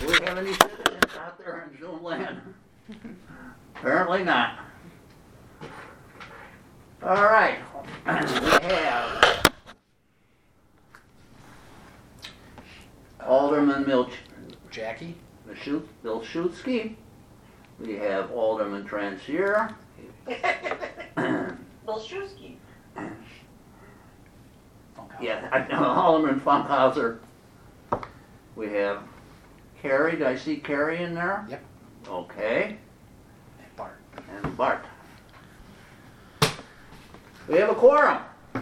Do we have any citizens out there in Zoom land? Apparently not. All right, we have Alderman Jackie? Vilshutsky. We have Alderman Transier. Bolshevsky. Yeah, Alderman Funkhauser. We have Carrie. Did I see Carrie in there? Yep. Okay. And Bart. And Bart. We have a quorum.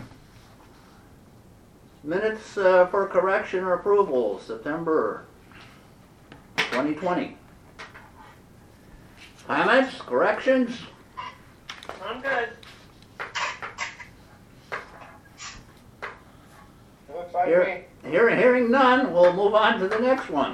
Minutes for correction or approval, September 2020. Comments, corrections? I'm good. Looks like me. Hearing none, we'll move on to the next one.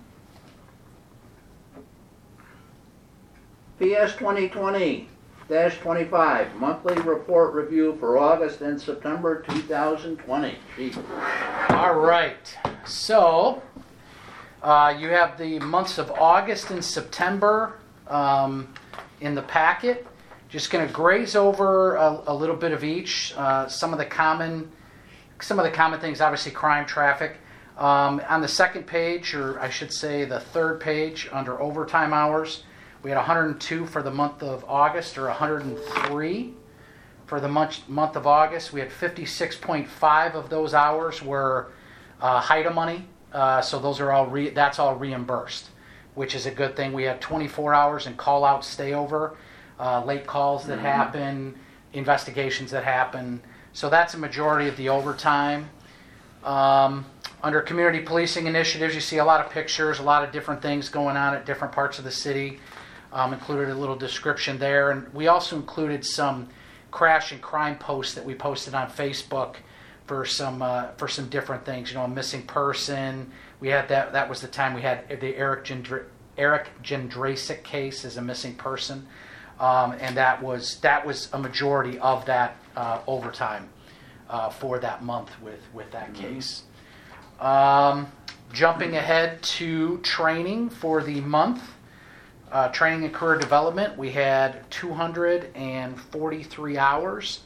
PS 2020-25, monthly report review for August and September 2020. Chief. All right. So, you have the months of August and September in the packet. Just going to graze over a little bit of each. Some of the common things, obviously crime, traffic. On the second page, or I should say the third page, under overtime hours, we had 102 for the month of August, or 103 for the month of August. We had 56.5 of those hours were HIDA money, so those are all that's all reimbursed, which is a good thing. We had 24 hours in call-out stayover, late calls that happen, investigations that happen. So that's a majority of the overtime. Under community policing initiatives, you see a lot of pictures, a lot of different things going on at different parts of the city. Included a little description there. And we also included some crash and crime posts that we posted on Facebook for some different things. You know, a missing person. We had that was the time we had the Eric Jendrasic case as a missing person. And that was a majority of that overtime for that month with that case. Jumping ahead to training for the month, training and career development, we had 243 hours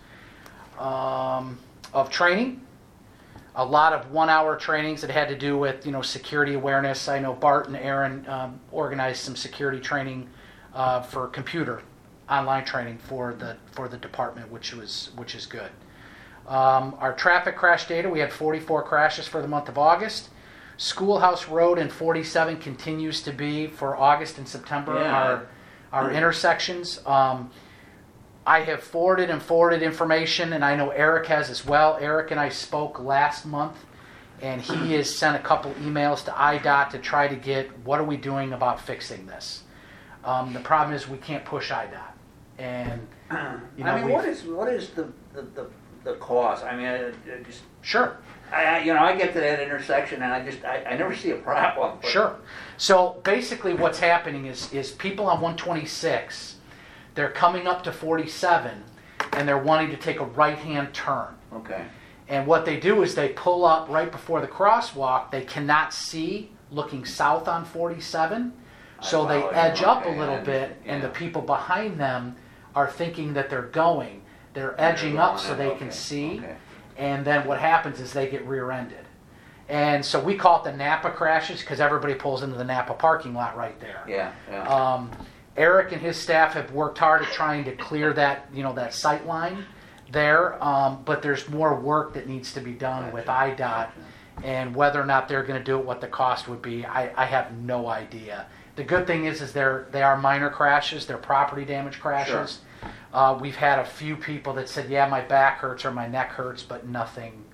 of training. A lot of 1-hour trainings that had to do with security awareness. I know Bart and Aaron organized some security training for computer online training for the department, which is good. Our traffic crash data, we had 44 crashes for the month of August. Schoolhouse Road and 47 continues to be, for August and September, our intersections. I have forwarded information, and I know Eric has as well. Eric and I spoke last month, and he has sent a couple emails to IDOT to try to get, what are we doing about fixing this? The problem is we can't push IDOT. And what is the cost? I mean, sure. I get to that intersection and I never see a problem. Sure. So basically, what's happening is people on 126, they're coming up to 47, and they're wanting to take a right-hand turn. Okay. And what they do is they pull up right before the crosswalk. They cannot see looking south on 47, so they edge up a little bit, and the people behind them are thinking that they're going. They're edging up so they can see, and then what happens is they get rear-ended. And so we call it the Napa crashes because everybody pulls into the Napa parking lot right there. Yeah. Eric and his staff have worked hard at trying to clear that, that sight line there, but there's more work that needs to be done with IDOT, and whether or not they're going to do it, what the cost would be, I have no idea. The good thing is they are minor crashes, they're property damage crashes. Sure. We've had a few people that said, yeah, my back hurts or my neck hurts, but nothing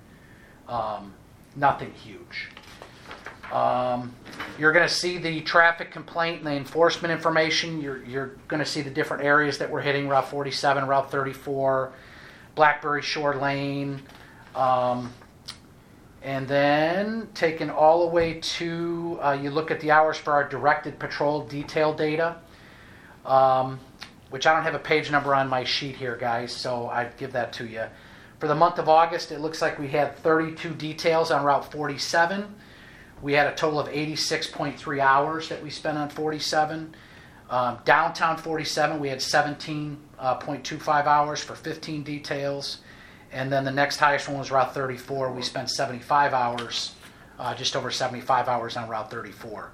huge. You're going to see the traffic complaint and the enforcement information. You're going to see the different areas that we're hitting: Route 47, Route 34, Blackberry Shore Lane, and then taken all the way to, you look at the hours for our directed patrol detail data, which I don't have a page number on my sheet here, guys, so I'd give that to you. For the month of August, it looks like we had 32 details on Route 47. we had a total of 86.3 hours that we spent on 47. Downtown 47, we had 17.25 hours for 15 details. And then the next highest one was Route 34. We spent 75 hours, just over 75 hours on Route 34.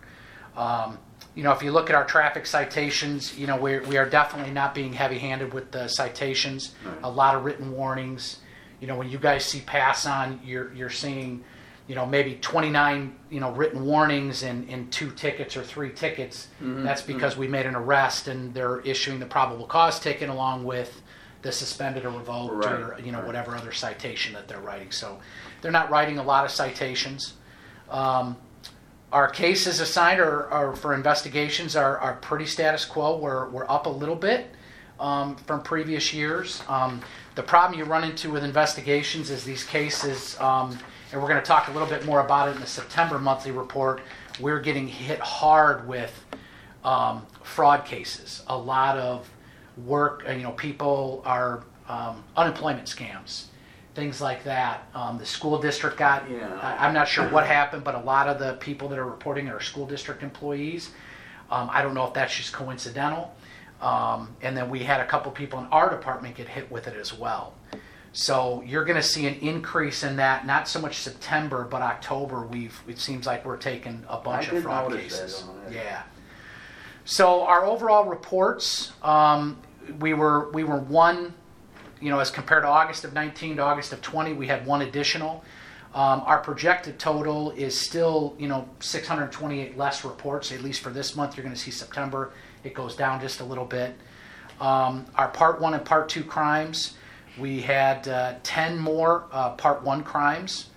If you look at our traffic citations, we are definitely not being heavy-handed with the citations. Right. A lot of written warnings. When you guys see pass on, you're seeing, maybe 29, written warnings in 2 tickets or 3 tickets. Mhm, That's because we made an arrest and they're issuing the probable cause ticket along with the suspended or revoked Right, or right. whatever other citation that they're writing. So they're not writing a lot of citations. Our cases assigned are for investigations are pretty status quo. We're up a little bit from previous years. The problem you run into with investigations is these cases, and we're going to talk a little bit more about it in the September monthly report, we're getting hit hard with fraud cases. A lot of work, people are unemployment scams, things like that. The school district got, Yeah. I'm not sure what happened, but a lot of the people that are reporting are school district employees. I don't know if that's just coincidental. And then we had a couple people in our department get hit with it as well. So you're going to see an increase in that, not so much September, but October. It seems like we're taking a bunch of fraud cases. Yeah. So our overall reports, we were one, as compared to August of 19 to August of 20, we had one additional. Our projected total is still, 628 less reports, at least for this month. You're going to see September, it goes down just a little bit. Our Part 1 and Part 2 crimes, we had 10 more Part 1 crimes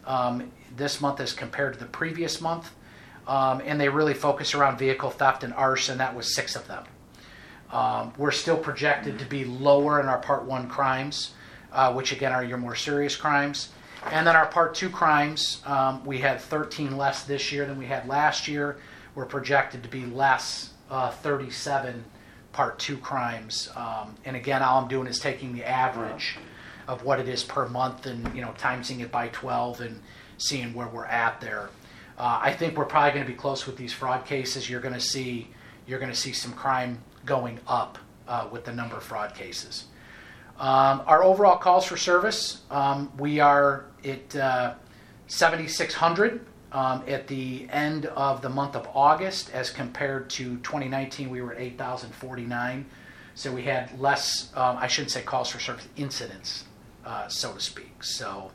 this month as compared to the previous month. And they really focus around vehicle theft and arson. That was 6 of them. We're still projected to be lower in our Part 1 crimes, which again are your more serious crimes. And then our Part 2 crimes, we had 13 less this year than we had last year. We're projected to be less, 37 Part 2 crimes. And again, all I'm doing is taking the average of what it is per month and, timesing it by 12 and seeing where we're at there. I think we're probably going to be close with these fraud cases. You're going to see some crime going up with the number of fraud cases. Our overall calls for service, we are at 7,600 at the end of the month of August, as compared to 2019, we were at 8,049. So we had less, I shouldn't say calls for service, incidents, so to speak. So,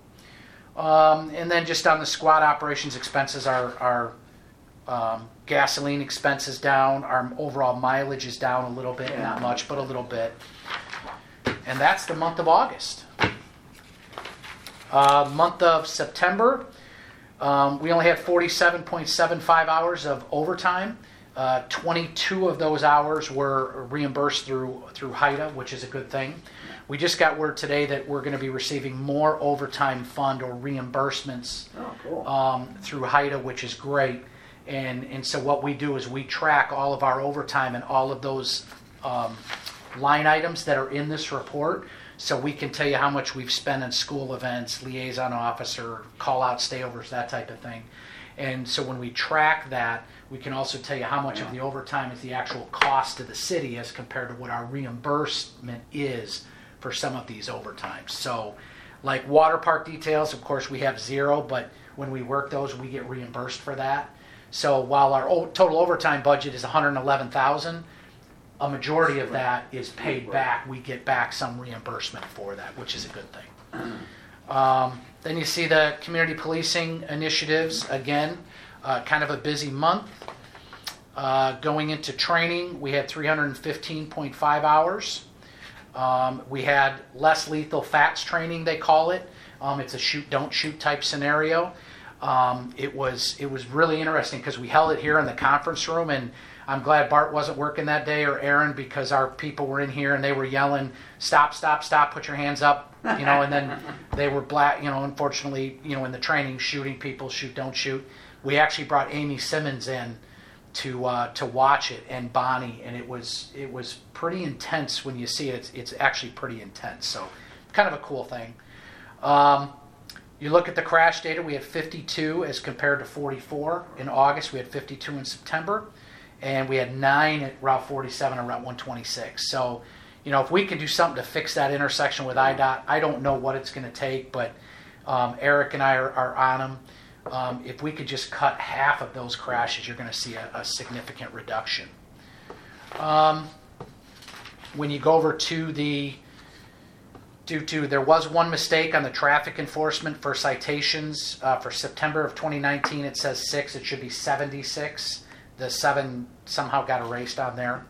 and then just on the squad operations expenses, our gasoline expenses down, our overall mileage is down a little bit, not much, but a little bit. And that's the month of August. Month of September, we only had 47.75 hours of overtime. 22 of those hours were reimbursed through HIDA, which is a good thing. We just got word today that we're going to be receiving more overtime fund or reimbursements through HIDA, which is great. And so what we do is we track all of our overtime and all of those line items that are in this report, so we can tell you how much we've spent on school events, liaison officer, call-out stayovers, that type of thing. And so when we track that, we can also tell you how much of the overtime is the actual cost to the city as compared to what our reimbursement is for some of these overtimes. So like water park details, of course, we have 0, but when we work those, we get reimbursed for that. So while our total overtime budget is $111,000, a majority of that is paid back. We get back some reimbursement for that, which is a good thing. Then you see the community policing initiatives. Again, kind of a busy month. Going into training, we had 315.5 hours. We had less lethal FATS training, they call it. It's a shoot, don't shoot type scenario. It was really interesting because we held it here in the conference room, and I'm glad Bart wasn't working that day, or Aaron, because our people were in here and they were yelling, stop, stop, stop, put your hands up, and then they were unfortunately, in the training, shooting people, shoot, don't shoot. We actually brought Amy Simmons in to watch it, and Bonnie, and it was pretty intense when you see it. It's actually pretty intense, so kind of a cool thing. You look at the crash data, we had 52 as compared to 44 in August. We had 52 in September. And we had 9 at Route 47 and Route 126. So, if we can do something to fix that intersection with IDOT, I don't know what it's going to take, but Eric and I are on them. If we could just cut half of those crashes, you're going to see a significant reduction. When you go over to there was one mistake on the traffic enforcement for citations for September of 2019. It says 6. It should be 76. The 7 somehow got erased on there.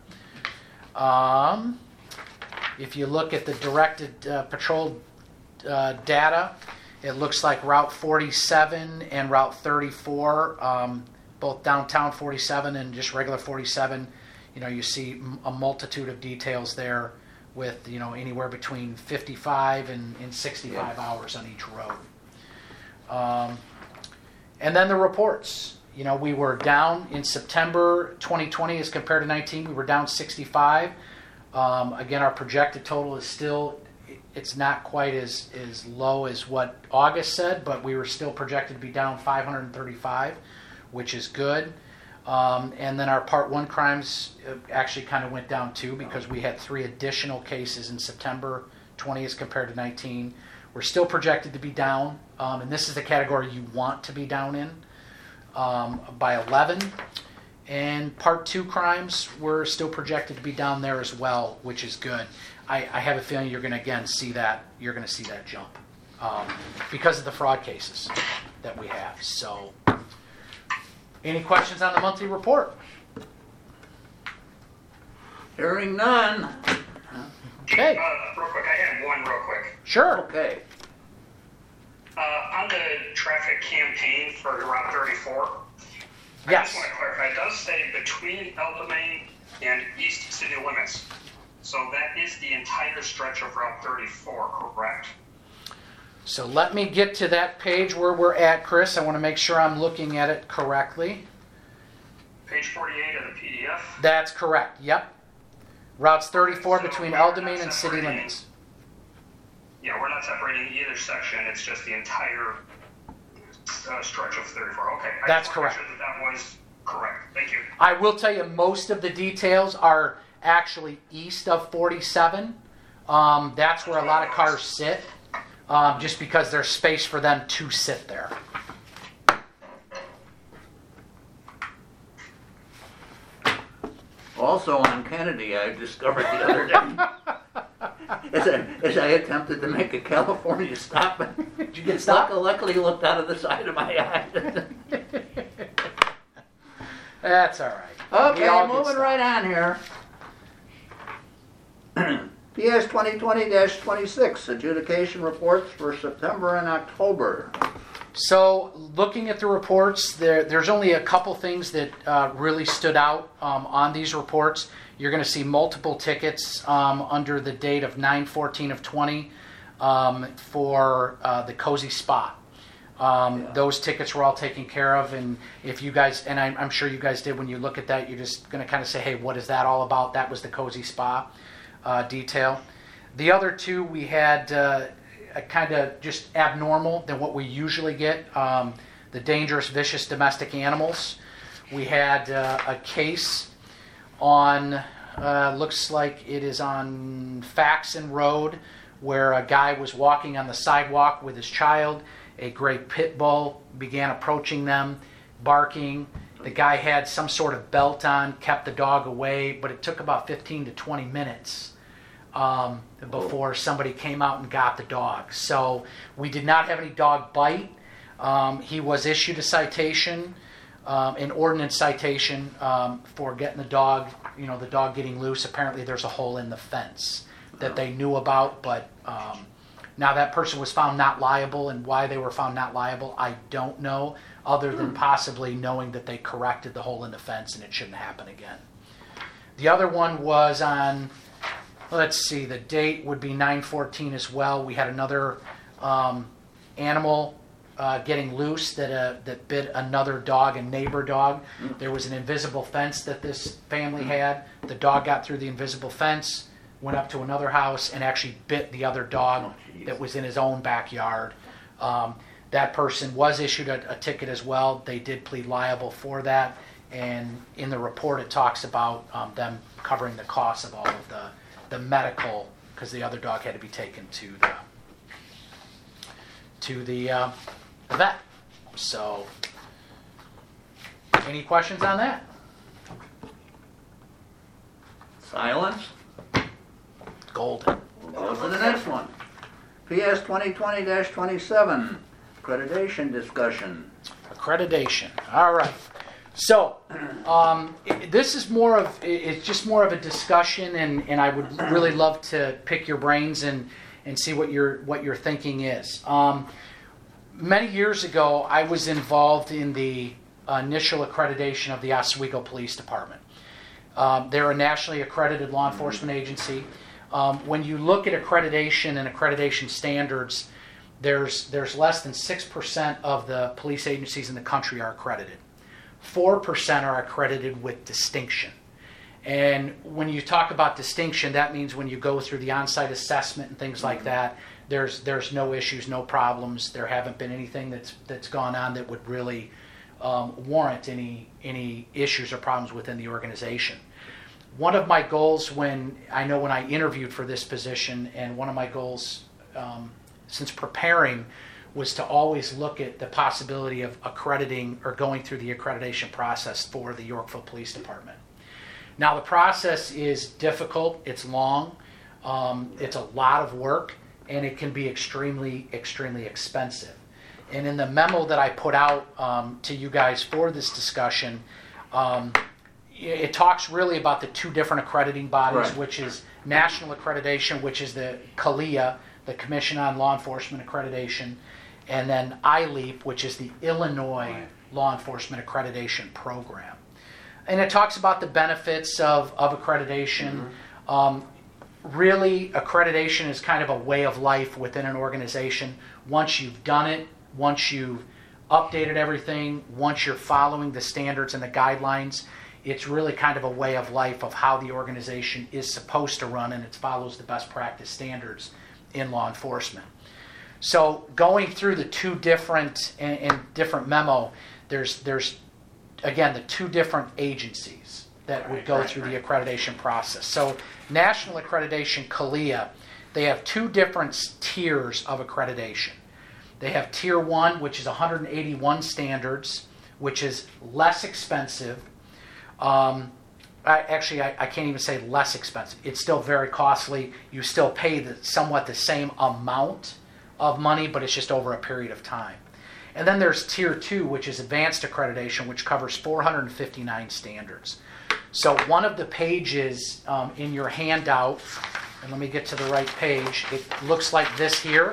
If you look at the directed patrol data, it looks like Route 47 and Route 34, both downtown 47 and just regular 47, you see a multitude of details there with, anywhere between 55 and 65 hours on each road. And then the reports. We were down in September 2020 as compared to 19. We were down 65. Again, our projected total is still, it's not quite as low as what August said, but we were still projected to be down 535, which is good. And then our Part 1 crimes actually kind of went down too, because we had 3 additional cases in September 20 as compared to 19. We're still projected to be down, and this is the category you want to be down in. By 11, and Part 2 crimes were still projected to be down there as well, which is good. I have a feeling you're going to again see that jump because of the fraud cases that we have. So, any questions on the monthly report? Hearing none. Okay. Real quick, I had one real quick. Sure. Okay. On the traffic campaign for Route 34, I Yes. just want to clarify, it does say between El Domain and East City Limits. So that is the entire stretch of Route 34, correct? So let me get to that page where we're at, Chris. I want to make sure I'm looking at it correctly. Page 48 of the PDF. That's correct. Yep. Routes 34 So between we're El not Domain and city separating- limits. Yeah, we're not separating either section. It's just the entire stretch of 34. Okay. That's I just correct. wanted to make sure that was correct. Thank you. I will tell you, most of the details are actually east of 47. That's where a lot of cars sit, just because there's space for them to sit there. Also on Kennedy, I discovered the other day, as I attempted to make a California stop, Did you get stopped? luckily looked out of the side of my eye. That's all right. We Okay, all get moving stopped. right on here. PS 2020-26, adjudication reports for September and October. So, looking at the reports, there's only a couple things that really stood out on these reports. You're going to see multiple tickets under the date of 9/14 of 20 for the Cozy Spa. Those tickets were all taken care of, and if you guys, and I'm sure you guys did, when you look at that, you're just going to kind of say, hey, what is that all about? That was the Cozy Spa detail. The other two we had a kind of just abnormal than what we usually get. The dangerous, vicious domestic animals. We had a case on, looks like it is on Faxon Road, where a guy was walking on the sidewalk with his child. A gray pit bull began approaching them, barking. The guy had some sort of belt on, kept the dog away, but it took about 15 to 20 minutes before somebody came out and got the dog. So we did not have any dog bite. He was issued a citation, an ordinance citation for getting the dog, the dog getting loose. Apparently there's a hole in the fence that they knew about, but now that person was found not liable, and why they were found not liable, I don't know, other than possibly knowing that they corrected the hole in the fence and it shouldn't happen again. The other one was on, let's see, the date would be 9/14 as well. We had another animal getting loose that bit another dog, a neighbor dog. There was an invisible fence that this family had. The dog got through the invisible fence, went up to another house, and actually bit the other dog that was in his own backyard. That person was issued a ticket as well. They did plead liable for that. And in the report, it talks about them covering the costs of all of the medical, because the other dog had to be taken to the vet. So, any questions on that? Silence. Golden. Go to the next one. PS 2020-27, accreditation discussion. Accreditation. All right. So, this is more of, it's just more of a discussion, and I would really love to pick your brains and see what your thinking is. Many years ago, I was involved in the initial accreditation of the Oswego Police Department. They're a nationally accredited law enforcement agency. When you look at accreditation and accreditation standards, there's less than 6% of the police agencies in the country are accredited. 4% are accredited with distinction. And when you talk about distinction, that means when you go through the on-site assessment and things like that, there's no issues, no problems. There haven't been anything that's gone on that would really warrant any issues or problems within the organization. One of my goals when I interviewed for this position, and one of my goals since preparing, was to always look at the possibility of accrediting or going through the accreditation process for the Yorkville Police Department. Now, the process is difficult, it's long, it's a lot of work, and it can be extremely, extremely expensive. And in the memo that I put out to you guys for this discussion, it talks really about the two different accrediting bodies, Right. which is national accreditation, which is the CALEA, the Commission on Law Enforcement Accreditation, and then ILEAP, which is the Illinois Law Enforcement Accreditation Program. And it talks about the benefits of accreditation. Really, accreditation is kind of a way of life within an organization. Once you've done it, once you've updated everything, once you're following the standards and the guidelines, it's really kind of a way of life of how the organization is supposed to run, and it follows the best practice standards in law enforcement. So going through the two different and different memo, there's again the two different agencies that would go through the accreditation process. So national accreditation, CALEA, they have two different tiers of accreditation. They have tier 1, which is 181 standards, which is less expensive. I can't even say less expensive. It's still very costly. You still pay somewhat the same amount of money, but it's just over a period of time. And then there's tier 2, which is advanced accreditation, which covers 459 standards. So one of the pages in your handout, and let me get to the right page, it looks like this here,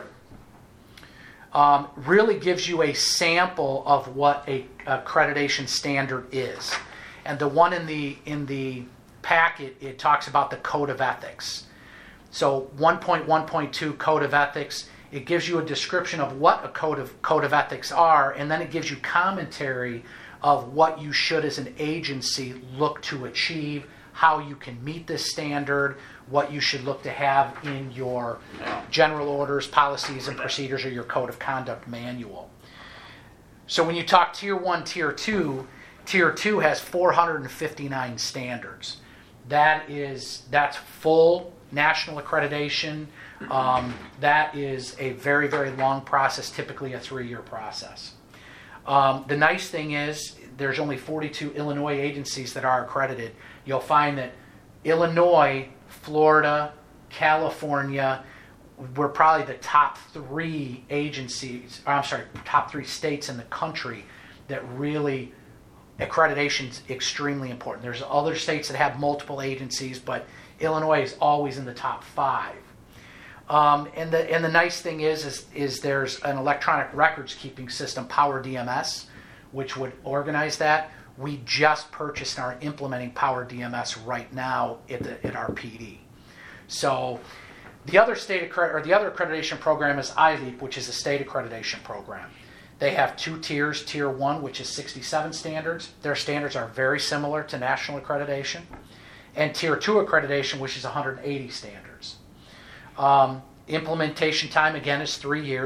really gives you a sample of what a accreditation standard is. And the one in the packet, it talks about the Code of Ethics. So 1.1.2 Code of Ethics, it gives you a description of what a code of ethics are, and then it gives you commentary of what you should as an agency look to achieve, how you can meet this standard, what you should look to have in your general orders, policies, and procedures, or your code of conduct manual. So when you talk tier 1, tier 2 has 459 standards. That's full national accreditation. That is a very, very long process, typically a 3-year process. The nice thing is there's only 42 Illinois agencies that are accredited. You'll find that Illinois, Florida, California, we're probably the top 3 top 3 states in the country that really accreditation is extremely important. There's other states that have multiple agencies, but Illinois is always in the top 5. And the nice thing is there's an electronic records keeping system, Power DMS, which would organize that. We just purchased and are implementing Power DMS right now at our PD. So the other accreditation program is ILEAP, which is a state accreditation program. They have 2 tiers. Tier 1, which is 67 standards. Their standards are very similar to national accreditation. And Tier 2 accreditation, which is 180 standards. Implementation time, again, is 3 years.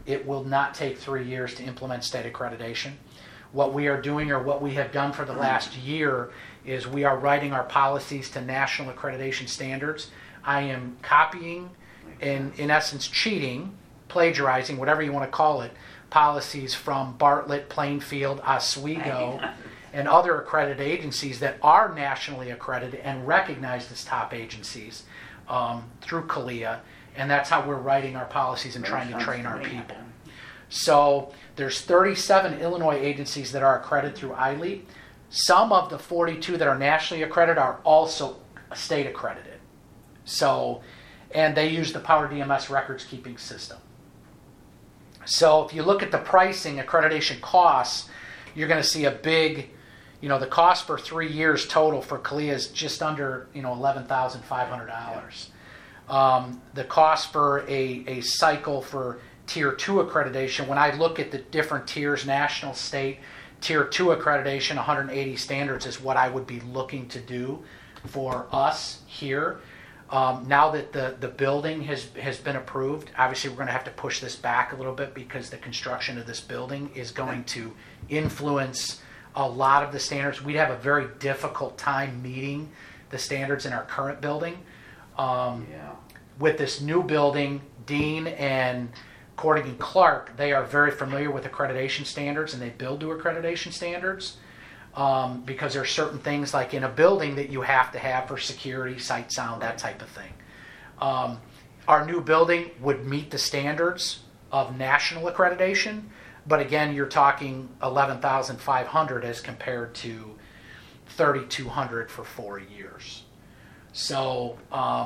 it will not take 3 years to implement state accreditation. What we are doing, or what we have done for the last year, is we are writing our policies to national accreditation standards. I am copying, in essence, cheating, plagiarizing, whatever you want to call it, policies from Bartlett, Plainfield, Oswego, and other accredited agencies that are nationally accredited and recognized as top agencies through CALEA, and that's how we're writing our policies and trying to train our people. So there's 37 Illinois agencies that are accredited through ILEAP. Some of the 42 that are nationally accredited are also state accredited. So, and they use the Power DMS records keeping system. So if you look at the pricing, accreditation costs, you're going to see a big, the cost for 3 years total for CALEA is just under, $11,500. The cost for a cycle for Tier 2 accreditation, when I look at the different tiers, national, state, Tier 2 accreditation, 180 standards is what I would be looking to do for us here. Now that the building has been approved, obviously we're going to have to push this back a little bit because the construction of this building is going to influence a lot of the standards. We'd have a very difficult time meeting the standards in our current building. With this new building, Dean and Cordigan Clark, they are very familiar with accreditation standards, and they build to accreditation standards because there are certain things like in a building that you have to have for security, sight, sound, that type of thing. Our new building would meet the standards of national accreditation, but again, you're talking $11,500 as compared to $3,200 for 4 years. So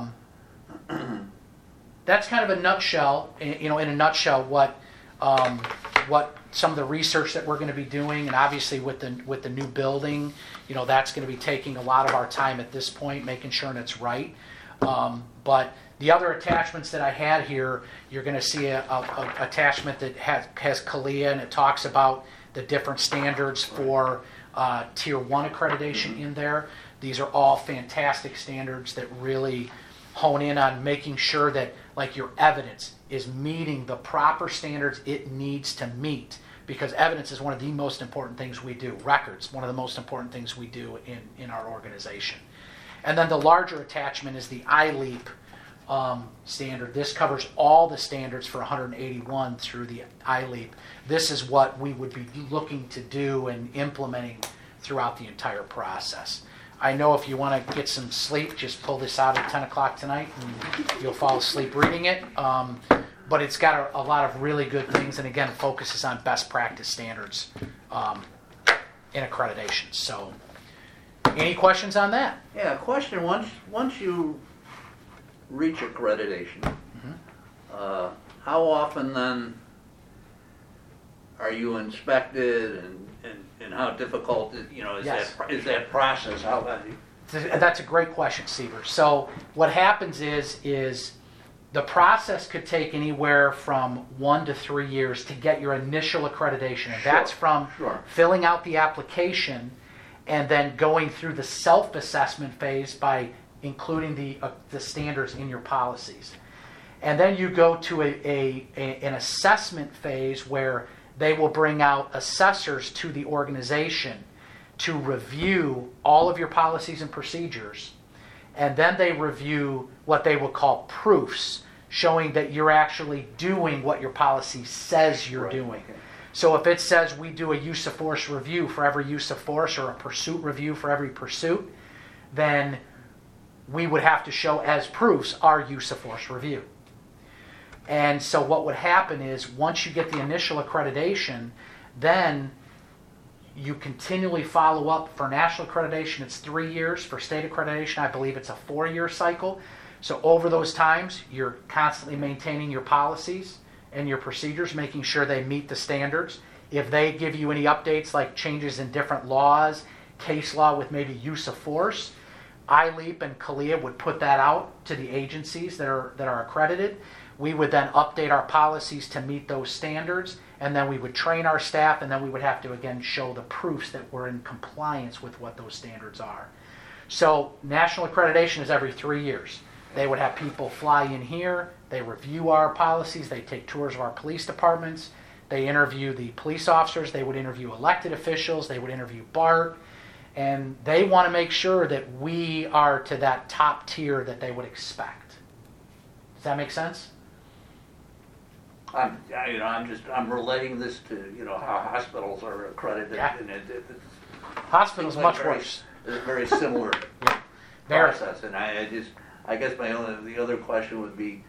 that's kind of a nutshell, in a nutshell, what some of the research that we're going to be doing, and obviously with the new building, that's going to be taking a lot of our time at this point, making sure it's right. But the other attachments that I had here, you're going to see a attachment that has CALEA, and it talks about the different standards for Tier 1 accreditation in there. These are all fantastic standards that really hone in on making sure that your evidence is meeting the proper standards it needs to meet, because evidence is one of the most important things we do. Records, one of the most important things we do in our organization. And then the larger attachment is the ILEAP standard. This covers all the standards for 181 through the ILEAP. This is what we would be looking to do and implementing throughout the entire process. I know if you want to get some sleep, just pull this out at 10 o'clock tonight and you'll fall asleep reading it. But it's got a lot of really good things, and again, it focuses on best practice standards in accreditation. So, any questions on that? Yeah, question. Once you reach accreditation, how often then are you inspected, and how difficult is that process? That's a great question, Seaver. So what happens is the process could take anywhere from 1 to 3 years to get your initial accreditation, and that's from filling out the application and then going through the self-assessment phase by including the standards in your policies. And then you go to an assessment phase where they will bring out assessors to the organization to review all of your policies and procedures. And then they review what they will call proofs, showing that you're actually doing what your policy says you're doing. Okay. So if it says we do a use of force review for every use of force, or a pursuit review for every pursuit, then we would have to show as proofs our use of force review. And so what would happen is once you get the initial accreditation, then you continually follow up. For national accreditation, it's 3 years. For state accreditation, I believe it's a 4-year cycle. So over those times, you're constantly maintaining your policies and your procedures, making sure they meet the standards. If they give you any updates like changes in different laws, case law with maybe use of force, ILEAP and CALEA would put that out to the agencies that are accredited. We would then update our policies to meet those standards, and then we would train our staff, and then we would have to again show the proofs that we're in compliance with what those standards are. So national accreditation is every 3 years. They would have people fly in here, they review our policies, they take tours of our police departments, they interview the police officers, they would interview elected officials, they would interview BART, and they want to make sure that we are to that top tier that they would expect. Does that make sense? I'm relating this to, how hospitals are accredited. Yeah. And it's Hospital's like much very- worse. It's a very similar Very. process, and I guess the other question would be,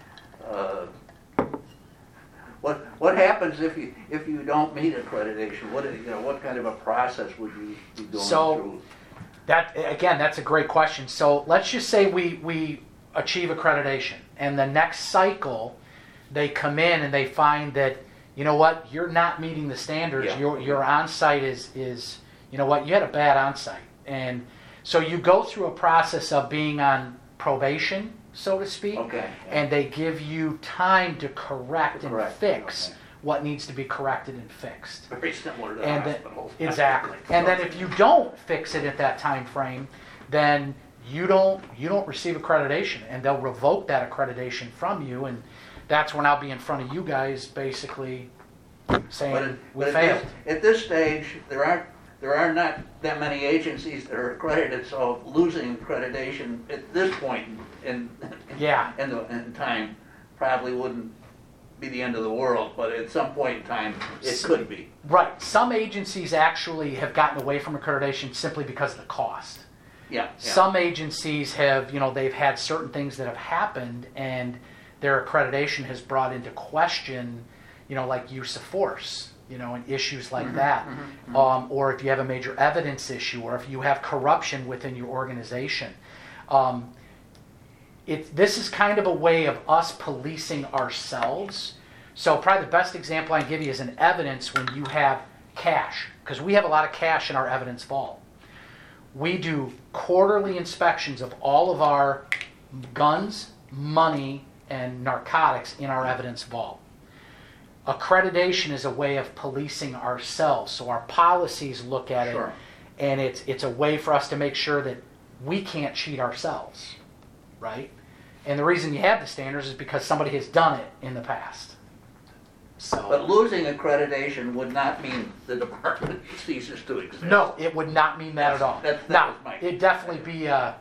what happens if you don't meet accreditation? What kind of a process would you be going through? That's a great question. So let's just say we achieve accreditation, and the next cycle they come in and they find that, you know what, you're not meeting the standards. Yeah. Your on-site is you know what, you had a bad on-site. And so you go through a process of being on probation, so to speak, Okay. and they give you time to correct and Correct, fix okay. what needs to be corrected and fixed. Very similar to And then, hospitals. exactly. And then if you don't fix it at that time frame, then you don't receive accreditation, and they'll revoke that accreditation from you, and that's when I'll be in front of you guys basically saying we failed. At this stage, there are not that many agencies that are accredited, so losing accreditation at this point in time probably wouldn't be the end of the world, but at some point in time, it could be. Right. Some agencies actually have gotten away from accreditation simply because of the cost. Yeah. Some agencies have, they've had certain things that have happened, and their accreditation has brought into question, like use of force, and issues like that. Or if you have a major evidence issue, or if you have corruption within your organization. This is kind of a way of us policing ourselves. So probably the best example I can give you is an evidence when you have cash, because we have a lot of cash in our evidence vault. We do quarterly inspections of all of our guns, money, and narcotics in our evidence vault. Accreditation is a way of policing ourselves, so our policies look at it, Sure. and it's a way for us to make sure that we can't cheat ourselves, right? And the reason you have the standards is because somebody has done it in the past. So, But losing accreditation would not mean the department ceases to exist. no, it would not mean that at all. That Now, was my- it'd definitely be a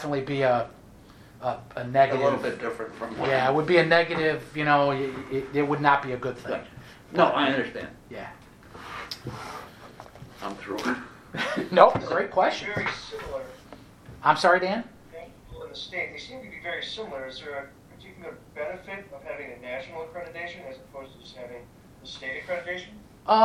A negative. little bit different from what. Yeah, it would be a negative. It would not be a good thing. Right. No, I understand. Yeah. I'm through. Nope. Great question. Very similar. I'm sorry, Dan. People in the state, they seem to be very similar. Is there a particular benefit of having a national accreditation as opposed to just having the state accreditation?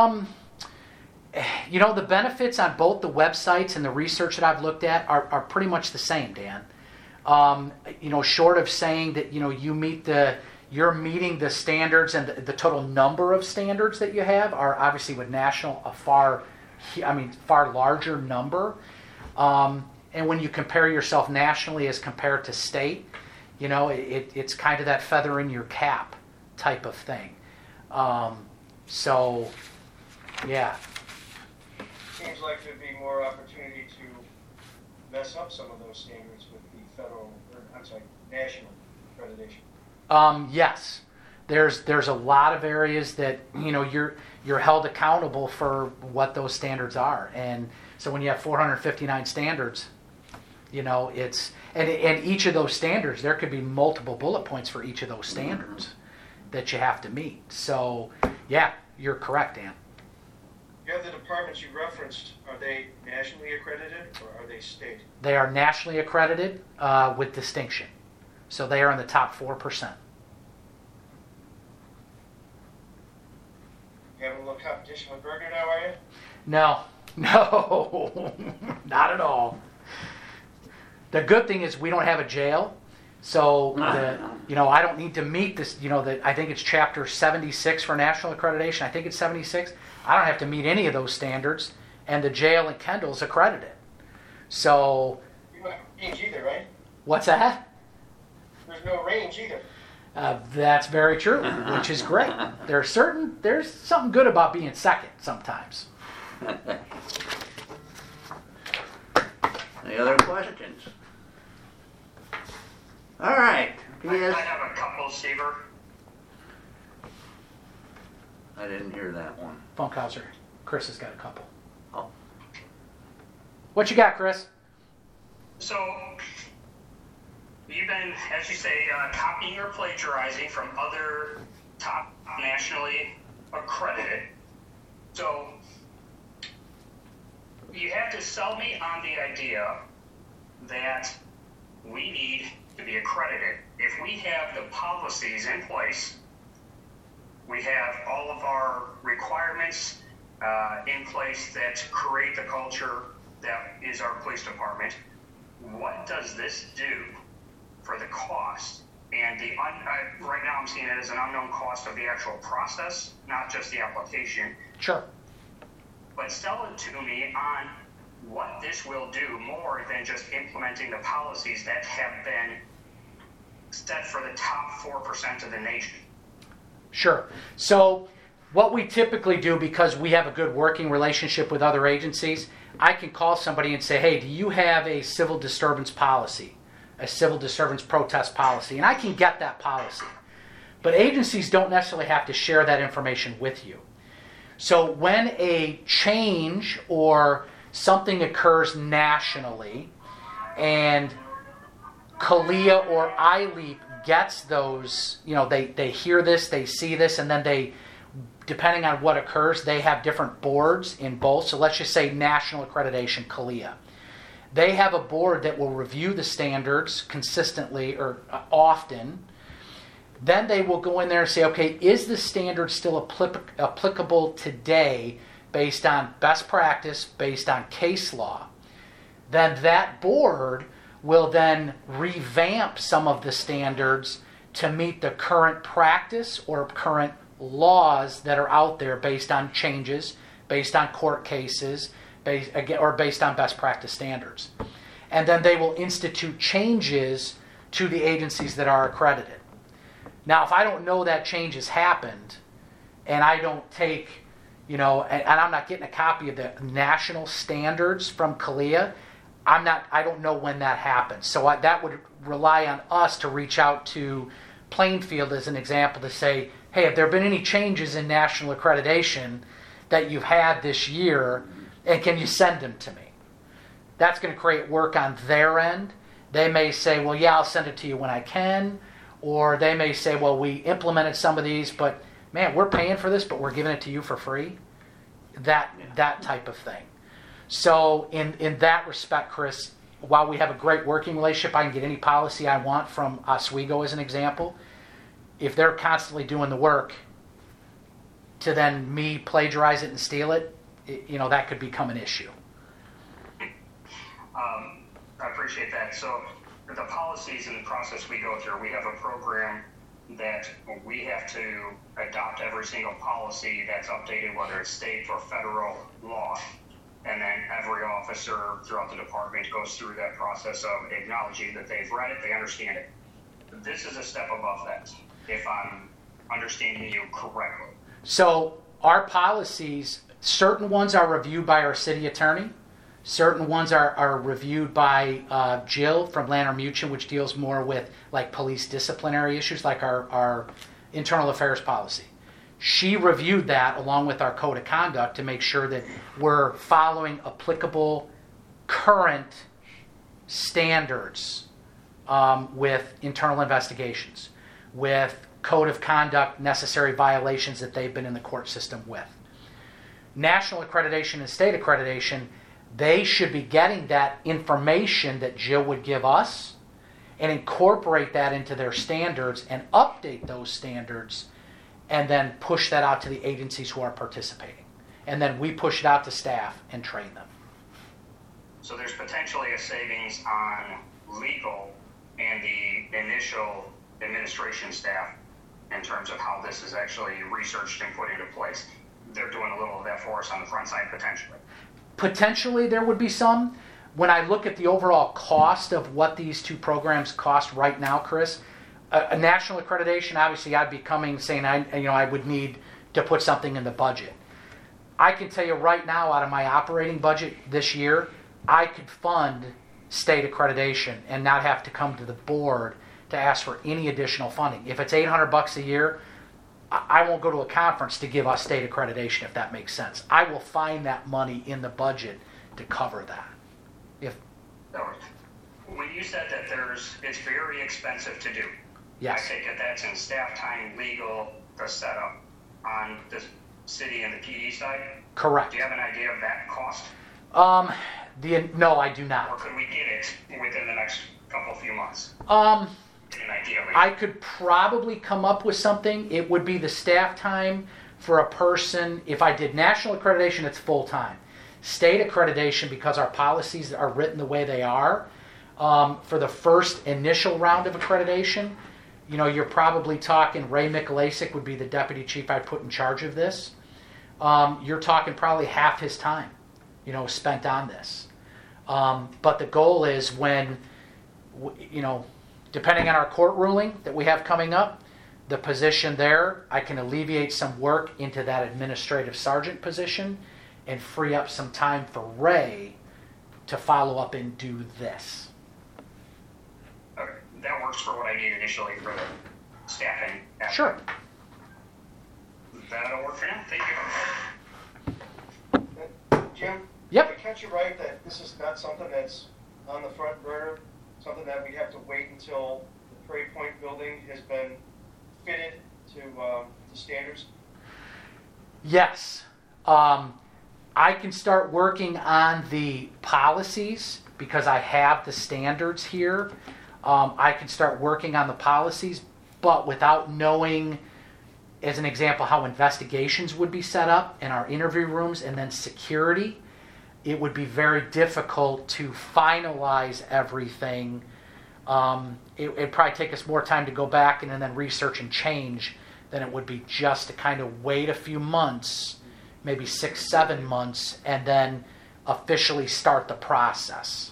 The benefits on both the websites and the research that I've looked at are pretty much the same, Dan. Short of saying that you're meeting the standards, and the total number of standards that you have are obviously with national a far larger number. And when you compare yourself nationally as compared to state, it's kind of that feather in your cap type of thing. So, yeah. Seems like there'd be more opportunity to mess up some of those standards with the national accreditation. Yes. There's a lot of areas that you're held accountable for what those standards are, and so when you have 459 standards, it's and each of those standards, there could be multiple bullet points for each of those standards that you have to meet. So yeah, you're correct, Dan. The other departments you referenced, are they nationally accredited or are they state? They are nationally accredited with distinction, so they are in the top 4%. You having a little competition with Berger now, are you? No, not at all. The good thing is we don't have a jail, so I don't need to meet this. I think it's chapter 76 for national accreditation. I think it's 76. I don't have to meet any of those standards, and the jail in Kendall's accredited. So, You don't have range either, right? what's that? There's no range either. That's very true, which is great. There's something good about being second sometimes. Any other questions? All right. I Yes. have a couple, Seaver. I didn't hear that one. Funkhauser. Chris has got a couple. Oh. What you got, Chris? So, you've been, as you say, copying or plagiarizing from other top nationally accredited. So, you have to sell me on the idea that we need to be accredited. If we have the policies in place, we have all of our requirements in place that create the culture that is our police department, what does this do for the cost? And right now I'm seeing it as an unknown cost of the actual process, not just the application. Sure. But sell it to me on what this will do more than just implementing the policies that have been set for the top 4% of the nation. Sure. So what we typically do, because we have a good working relationship with other agencies, I can call somebody and say, hey, do you have a civil disturbance policy, a civil disturbance protest policy? And I can get that policy. But agencies don't necessarily have to share that information with you. So when a change or something occurs nationally and CALEA or ILEAP gets those, they hear this, they see this, and then they, depending on what occurs, they have different boards in both. So let's just say national accreditation, CALEA. They have a board that will review the standards consistently or often. Then they will go in there and say, okay, is the standard still applicable today based on best practice, based on case law? Then that board will then revamp some of the standards to meet the current practice or current laws that are out there based on changes, based on court cases, or based on best practice standards. And then they will institute changes to the agencies that are accredited. Now, if I don't know that change has happened, and I don't take, and I'm not getting a copy of the national standards from CALEA, I don't know when that happens. So that would rely on us to reach out to Plainfield as an example to say, hey, have there been any changes in national accreditation that you've had this year, and can you send them to me? That's going to create work on their end. They may say, well, yeah, I'll send it to you when I can. Or they may say, well, we implemented some of these, but man, we're paying for this, but we're giving it to you for free. That type of thing. So in that respect, Chris, while we have a great working relationship, I can get any policy I want from Oswego as an example. If they're constantly doing the work to then me plagiarize it and steal it, that could become an issue. I appreciate that. So the policies and the process we go through, we have a program that we have to adopt every single policy that's updated, whether it's state or federal law. And then every officer throughout the department goes through that process of acknowledging that they've read it, they understand it. This is a step above that, if I'm understanding you correctly. So our policies, certain ones are reviewed by our city attorney. Certain ones are reviewed by Jill from Lanter-Muchin, which deals more with like police disciplinary issues, like our internal affairs policy. She reviewed that along with our code of conduct to make sure that we're following applicable current standards with internal investigations, with code of conduct necessary violations that they've been in the court system with. National accreditation and state accreditation, they should be getting that information that Jill would give us and incorporate that into their standards and update those standards and then push that out to the agencies who are participating. And then we push it out to staff and train them. So there's potentially a savings on legal and the initial administration staff in terms of how this is actually researched and put into place. They're doing a little of that for us on the front side potentially. Potentially there would be some. When I look at the overall cost of what these two programs cost right now, Chris, a national accreditation, obviously I'd be saying I would need to put something in the budget. I can tell you right now, out of my operating budget this year, I could fund state accreditation and not have to come to the board to ask for any additional funding. If it's $800 a year, I won't go to a conference to give us state accreditation, if that makes sense. I will find that money in the budget to cover that. When you said that it's very expensive to do, Yes. I take it that's in staff time, legal, the setup on the city and the PD side? Correct. Do you have an idea of that cost? No, I do Or not. could we get it within the next few months? Um, An idea. I could probably come up with something. It would be the staff time for a person. If I did national accreditation, it's full time. State accreditation, because our policies are written the way they are, for the first initial round of accreditation, you're probably talking Ray Mikulasik would be the deputy chief I put in charge of this. You're talking probably half his time, spent on this. But the goal is when, depending on our court ruling that we have coming up, the position there, I can alleviate some work into that administrative sergeant position and free up some time for Ray to follow up and do this. Okay, that works for what I need initially for the staffing. Sure. That'll work for now. Thank you. Jim? Yep. Did I catch you right that this is not something that's on the front burner, something that we have to wait until the Prairie Point building has been fitted to standards? Yes. I can start working on the policies because I have the standards here. I can start working on the policies, but without knowing, as an example, how investigations would be set up in our interview rooms and then security, it would be very difficult to finalize everything. It'd probably take us more time to go back and then research and change than it would be just to kind of wait a few months, maybe 6-7 months, and then officially start the process.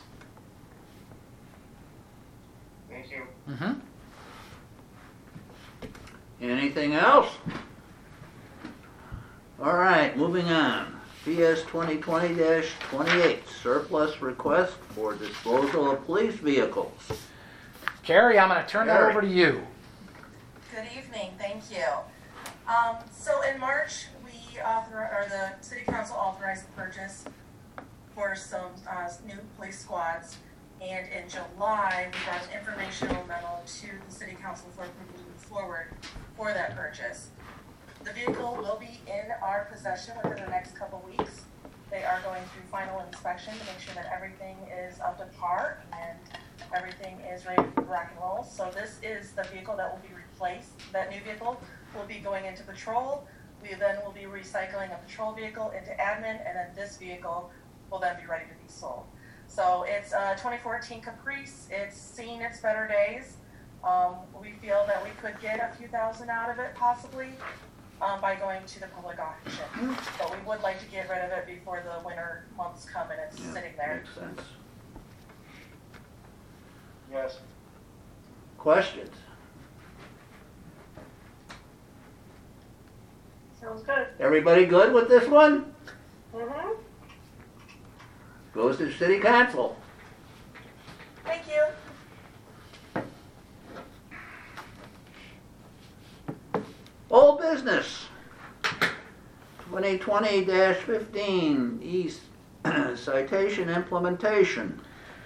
Thank you. Mm-hmm. Anything else? All right, moving on. PS 2020-28, surplus request for disposal of police vehicles. Carrie, I'm going to turn that Carrie. over to you. Good evening, thank you. So in March, the City Council authorized the purchase for some new police squads, and in July, we got an informational memo to the City Council for moving forward for that purchase. The vehicle will be in our possession within the next couple weeks. They are going through final inspection to make sure that everything is up to par and everything is ready to rock and roll. So this is the vehicle that will be replaced. That new vehicle will be going into patrol. We then will be recycling a patrol vehicle into admin, and then this vehicle will then be ready to be sold. So it's a 2014 Caprice. It's seen its better days. We feel that we could get a few thousand out of it possibly by going to the public auction. But we would like to get rid of it before the winter months come and it's sitting there. Makes sense. Yes. Questions? Sounds good. Everybody good with this one? Mm-hmm. Goes to City Council. Thank you. Old business. 2020-15, East citation implementation.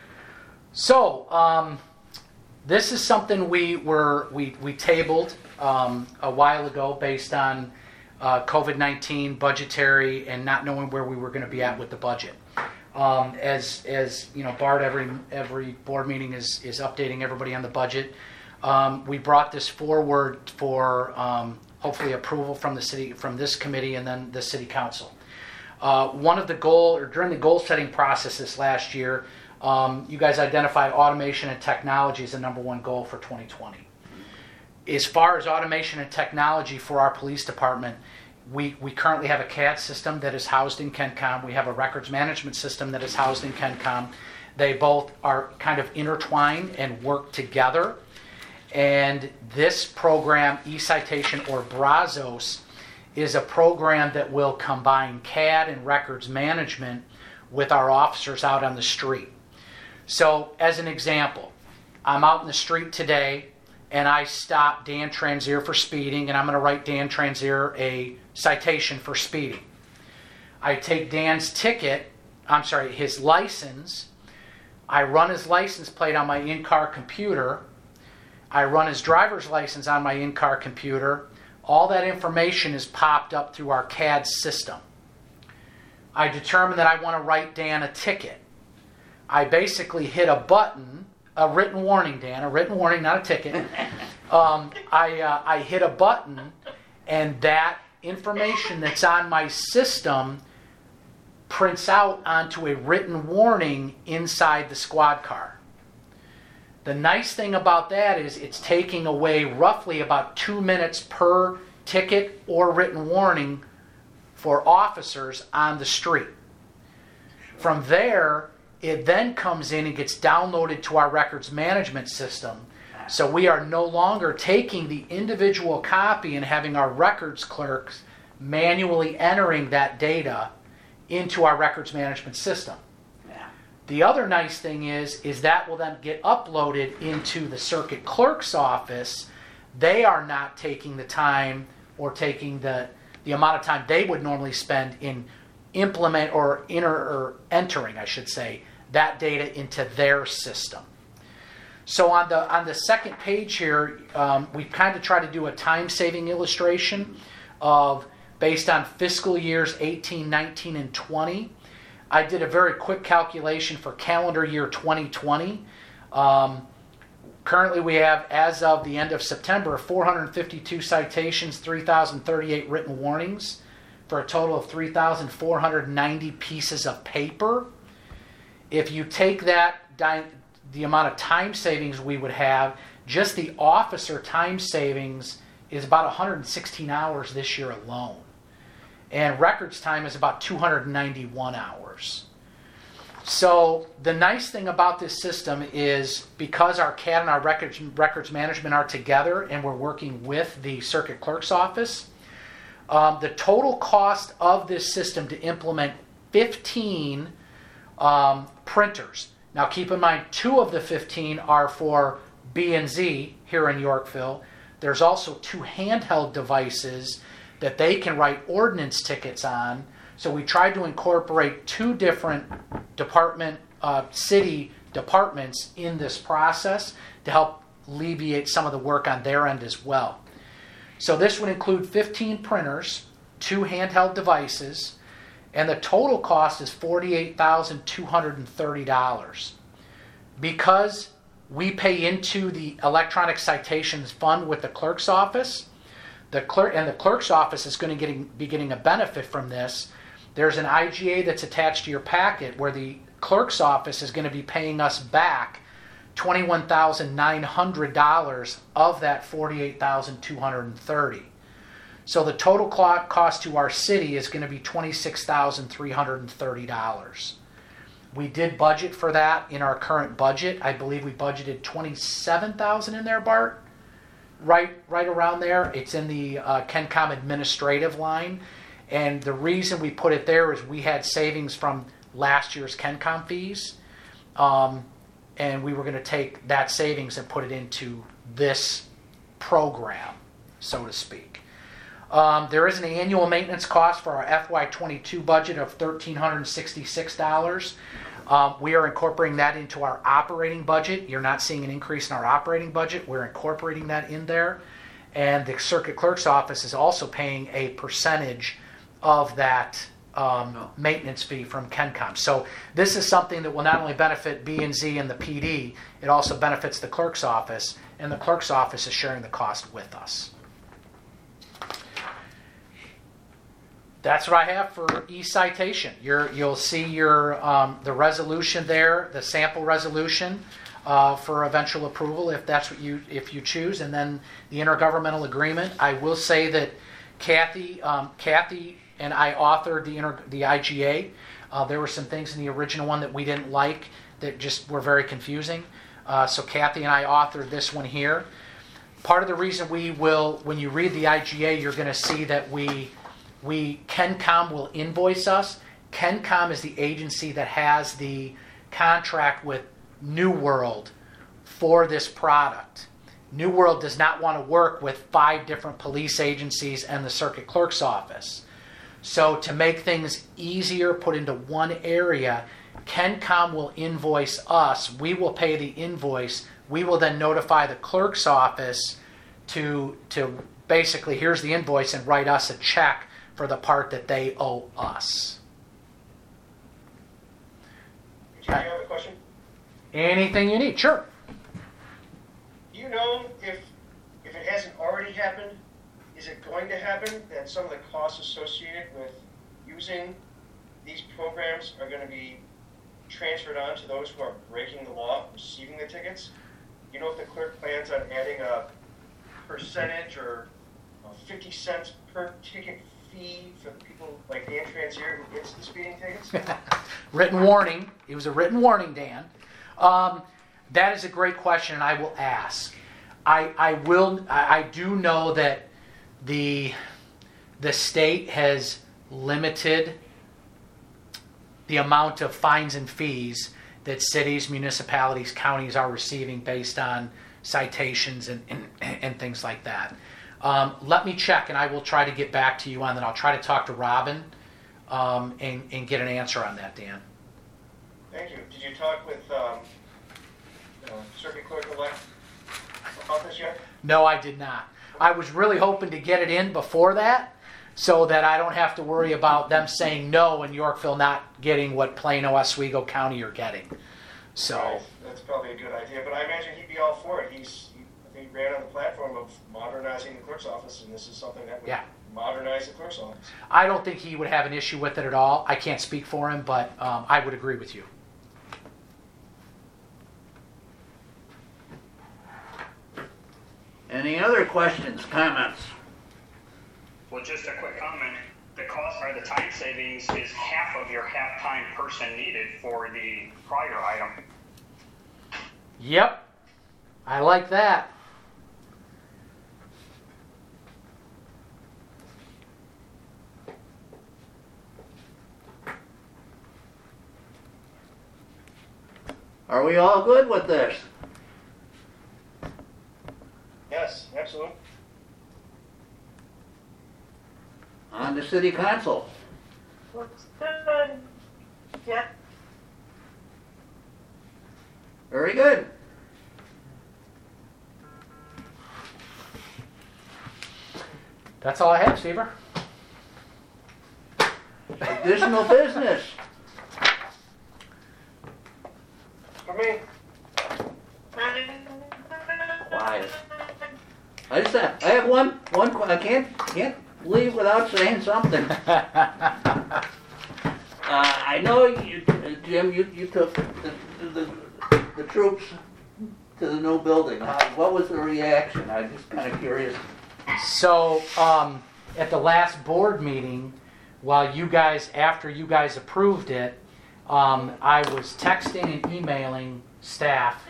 So, this is something we tabled a while ago based on COVID-19 budgetary and not knowing where we were going to be at with the budget. As you know, Bart every board meeting is updating everybody on the budget. We brought this forward for hopefully approval from the city, from this committee, and then the city council. During the goal setting process this last year, you guys identified automation and technology as the number one goal for 2020. As far as automation and technology for our police department, we currently have a CAD system that is housed in KenCom. We have a records management system that is housed in KenCom. They both are kind of intertwined and work together. And this program, eCitation or Brazos, is a program that will combine CAD and records management with our officers out on the street. So, as an example, I'm out in the street today and I stop Dan Transier for speeding, and I'm going to write Dan Transier a citation for speeding. I take Dan's his license. I run his license plate on my in-car computer. I run his driver's license on my in-car computer. All that information is popped up through our CAD system. I determine that I want to write Dan a ticket. I basically hit a button, a written warning, Dan, a written warning, not a ticket. I hit a button, and that information that's on my system prints out onto a written warning inside the squad car. The nice thing about that is it's taking away roughly about 2 minutes per ticket or written warning for officers on the street. From there, it then comes in and gets downloaded to our records management system. So we are no longer taking the individual copy and having our records clerks manually entering that data into our records management system. The other nice thing is that will then get uploaded into the circuit clerk's office. They are not taking the time or taking the amount of time they would normally spend in entering, I should say, that data into their system. So on the second page here, we kind of try to do a time-saving illustration of based on fiscal years 18, 19, and 20. I did a very quick calculation for calendar year 2020. Currently we have, as of the end of September, 452 citations, 3,038 written warnings, for a total of 3,490 pieces of paper. If you take that, the amount of time savings we would have, just the officer time savings is about 116 hours this year alone. And records time is about 291 hours. So the nice thing about this system is because our CAD and our records management are together and we're working with the circuit clerk's office, the total cost of this system to implement 15 printers. Now keep in mind, 2 of the 15 are for B&Z here in Yorkville. There's also 2 handheld devices that they can write ordinance tickets on. So we tried to incorporate 2 different city departments in this process to help alleviate some of the work on their end as well. So this would include 15 printers, 2 handheld devices, and the total cost is $48,230. Because we pay into the electronic citations fund with the clerk's office, the clerk's office is going to be getting a benefit from this. There's an IGA that's attached to your packet where the clerk's office is going to be paying us back $21,900 of that $48,230. So the total cost to our city is going to be $26,330. We did budget for that in our current budget. I believe we budgeted $27,000 in there, Bart. Right around there. It's in the KenCom administrative line. And the reason we put it there is we had savings from last year's KenCom fees. And we were going to take that savings and put it into this program, so to speak. There is an annual maintenance cost for our FY22 budget of $1,366. We are incorporating that into our operating budget. You're not seeing an increase in our operating budget. We're incorporating that in there. And the circuit clerk's office is also paying a percentage of that maintenance fee from KenCom. So this is something that will not only benefit B&Z and the PD, it also benefits the clerk's office, and the clerk's office is sharing the cost with us. That's what I have for e-citation. You'll see the resolution there, the sample resolution for eventual approval if that's what you choose, and then the intergovernmental agreement. I will say that Kathy and I authored the IGA. There were some things in the original one that we didn't like that just were very confusing. So Kathy and I authored this one here. Part of the reason when you read the IGA, you're going to see that KenCom will invoice us. KenCom is the agency that has the contract with New World for this product. New World does not want to work with 5 different police agencies and the circuit clerk's office. So to make things easier, put into one area, KenCom will invoice us. We will pay the invoice. We will then notify the clerk's office to basically, here's the invoice, and write us a check for the part that they owe us. Do you have a question? Anything you need, sure. Do you know if it hasn't already happened, is it going to happen that some of the costs associated with using these programs are going to be transferred on to those who are breaking the law, receiving the tickets? You know if the clerk plans on adding a percentage or 50 cents per ticket fee for the people like Dan Transier who gets the speeding tickets? Written warning. It was a written warning, Dan. That is a great question, and I will ask. I do know that the state has limited the amount of fines and fees that cities, municipalities, counties are receiving based on citations and things like that. Let me check, and I will try to get back to you on that. I'll try to talk to Robin and get an answer on that, Dan. Thank you. Did you talk with Circuit Clerk-elect about this yet? No, I did not. I was really hoping to get it in before that so that I don't have to worry about them saying no and Yorkville not getting what Plano, Oswego County are getting. So Right. That's probably a good idea, but I imagine he'd be all for it. I think he ran on the platform of modernizing the clerk's office, and this is something that would modernize the clerk's office. I don't think he would have an issue with it at all. I can't speak for him, but I would agree with you. Any other questions, comments? Well, just a quick comment. The cost or the time savings is half of your half-time person needed for the prior item. Yep. I like that. Are we all good with this? Yes, absolutely. On to city council. Looks good. Yeah. Very good. That's all I have, Stever. Additional business. For me, Quiet. I have one. I can't leave without saying something. I know you, Jim. You took the troops to the new building. What was the reaction? I'm just kind of curious. So, at the last board meeting, after you guys approved it, I was texting and emailing staff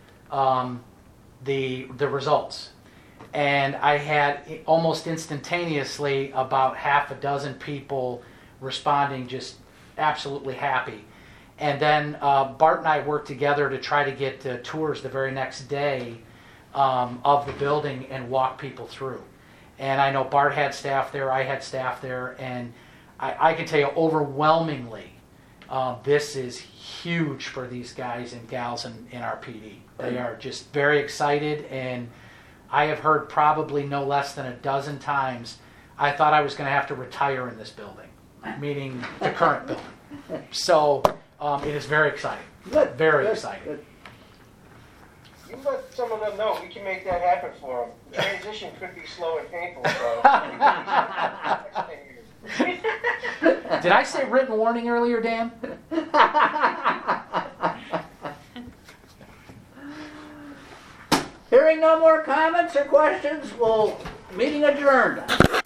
the results. And I had almost instantaneously about half a dozen people responding, just absolutely happy. And then Bart and I worked together to try to get tours the very next day of the building and walk people through. And I know Bart had staff there, I had staff there, and I can tell you overwhelmingly, this is huge for these guys and gals in our PD. They are just very excited, and I have heard probably no less than a dozen times, I thought I was going to have to retire in this building, meaning the current building. So it is very exciting. Good. Very Good. exciting. Good. you let some of them know we can make that happen for them. The transition could be slow and painful, so. Did I say written warning earlier, Dan? Hearing no more comments or questions, meeting adjourned.